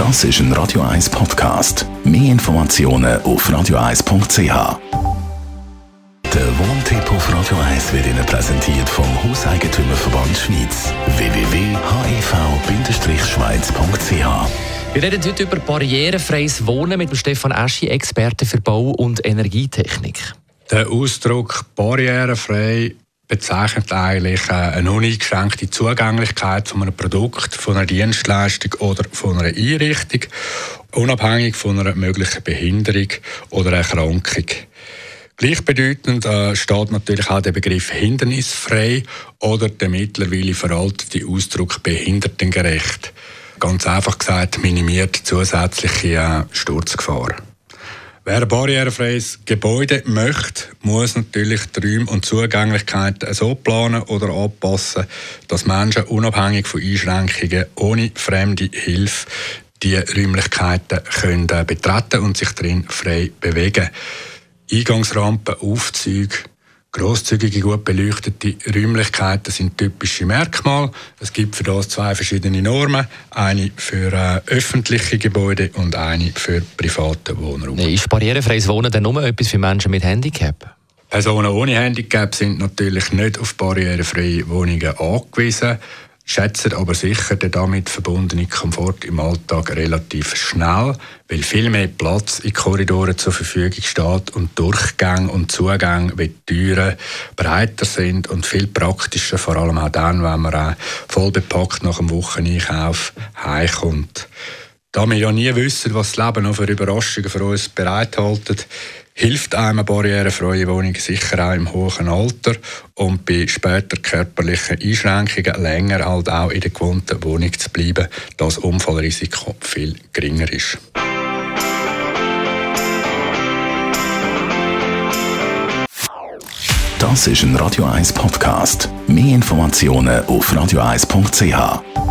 Das ist ein Radio 1 Podcast. Mehr Informationen auf radio1.ch. Der Wohntipp auf Radio 1 wird Ihnen präsentiert vom Hauseigentümerverband Schweiz. www.hev-schweiz.ch. Wir reden heute über barrierefreies Wohnen mit dem Stefan Eschi, Experte für Bau- und Energietechnik. Der Ausdruck barrierefrei bezeichnet eigentlich eine uneingeschränkte Zugänglichkeit von einem Produkt, von einer Dienstleistung oder von einer Einrichtung, unabhängig von einer möglichen Behinderung oder Erkrankung. Gleichbedeutend steht natürlich auch der Begriff hindernisfrei oder der mittlerweile veraltete Ausdruck behindertengerecht. Ganz einfach gesagt, minimiert zusätzliche Sturzgefahr. Wer ein barrierefreies Gebäude möchte, muss natürlich die Räume und Zugänglichkeiten so planen oder anpassen, dass Menschen unabhängig von Einschränkungen ohne fremde Hilfe die Räumlichkeiten können betreten und sich darin frei bewegen. Eingangsrampen, Aufzüge, grosszügige, gut beleuchtete Räumlichkeiten sind typische Merkmale. Es gibt für das zwei verschiedene Normen. Eine für öffentliche Gebäude und eine für private Wohnraum. Ist barrierefreies Wohnen denn nur etwas für Menschen mit Handicap? Personen ohne Handicap sind natürlich nicht auf barrierefreie Wohnungen angewiesen, schätzen aber sicher den damit verbundenen Komfort im Alltag relativ schnell, weil viel mehr Platz in Korridoren zur Verfügung steht und Durchgänge und Zugänge wie die Türen breiter sind und viel praktischer, vor allem auch dann, wenn man auch voll bepackt nach dem Wocheneinkauf heimkommt. Da wir ja nie wissen, was das Leben noch für Überraschungen für uns bereithält, hilft einem eine barrierefreie Wohnung sicher auch im hohen Alter und bei später körperlichen Einschränkungen länger halt auch in der gewohnten Wohnung zu bleiben, da das Unfallrisiko viel geringer ist. Das ist ein Radio 1 Podcast. Mehr Informationen auf radio1.ch.